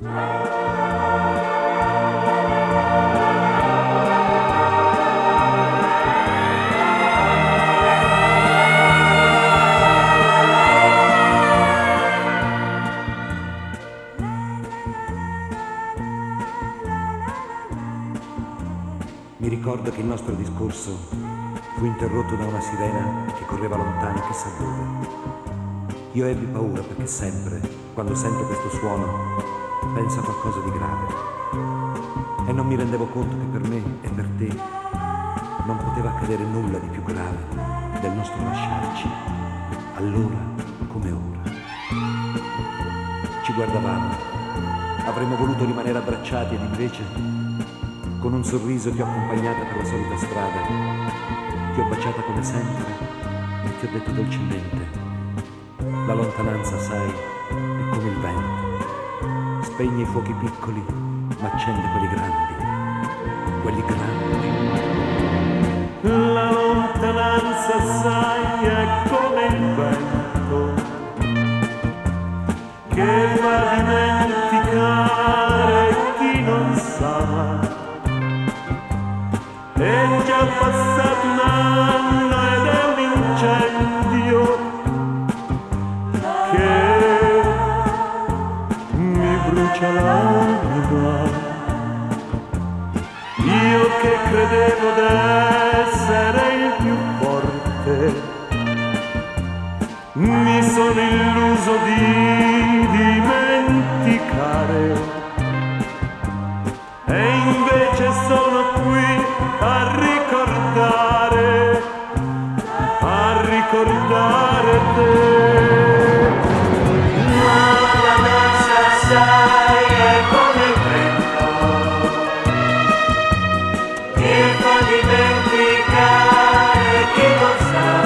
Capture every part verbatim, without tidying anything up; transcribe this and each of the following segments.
Mi ricordo che il nostro discorso fu interrotto da una sirena che correva lontano chissà dove. Io ebbi paura perché sempre, quando sento questo suono, penso a qualcosa di grave. E non mi rendevo conto che per me e per te non poteva accadere nulla di più grave del nostro lasciarci, allora come ora. Ci guardavamo, avremmo voluto rimanere abbracciati ed invece, con un sorriso ti ho accompagnata per la solita strada, ti ho baciata come sempre e ti ho detto dolcemente: la lontananza, sai, è come il vento, spegne i fuochi piccoli ma accende quelli grandi, quelli grandi. La lontananza, sai, è come il vento che fa dimenticare chi non sa. È già passato un anno ed è un incendio che mi brucia l'anima. Io che credevo d'essere il più forte, mi sono illuso di dimenticare, e invece sono qui a ricordare, a ricordare te. La lontananza, sai, è come il vento che fa dimenticare chi non sa.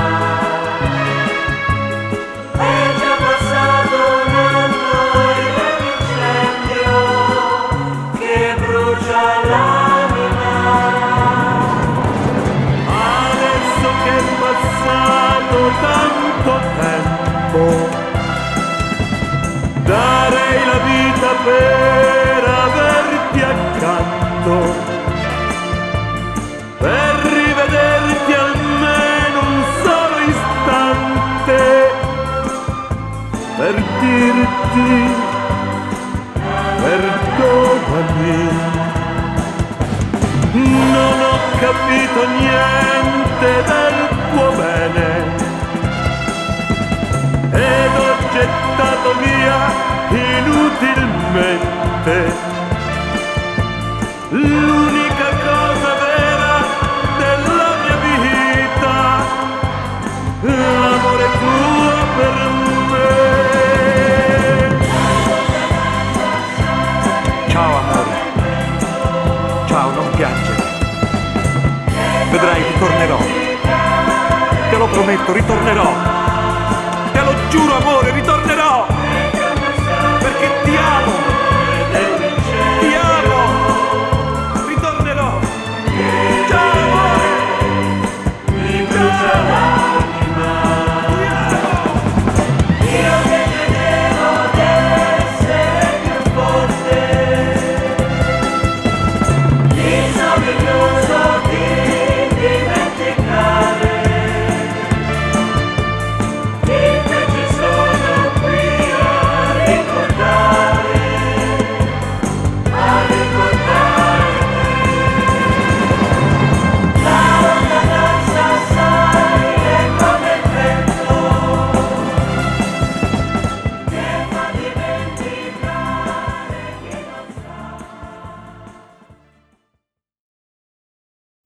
È già passato un anno ed è l'incendio che brucia l'anima. Adesso che è passato tanto tempo, darei la vita per averti accanto, per rivederti almeno un solo istante, per dirti perdonami. Non ho capito niente del tuo bene ed ho gettato via inutilmente l'unica cosa vera della mia vita, l'amore tuo per me. Ciao amore, ciao, non piangere. Vedrai, ritornerò. Te lo prometto, ritornerò. Te lo giuro, amore.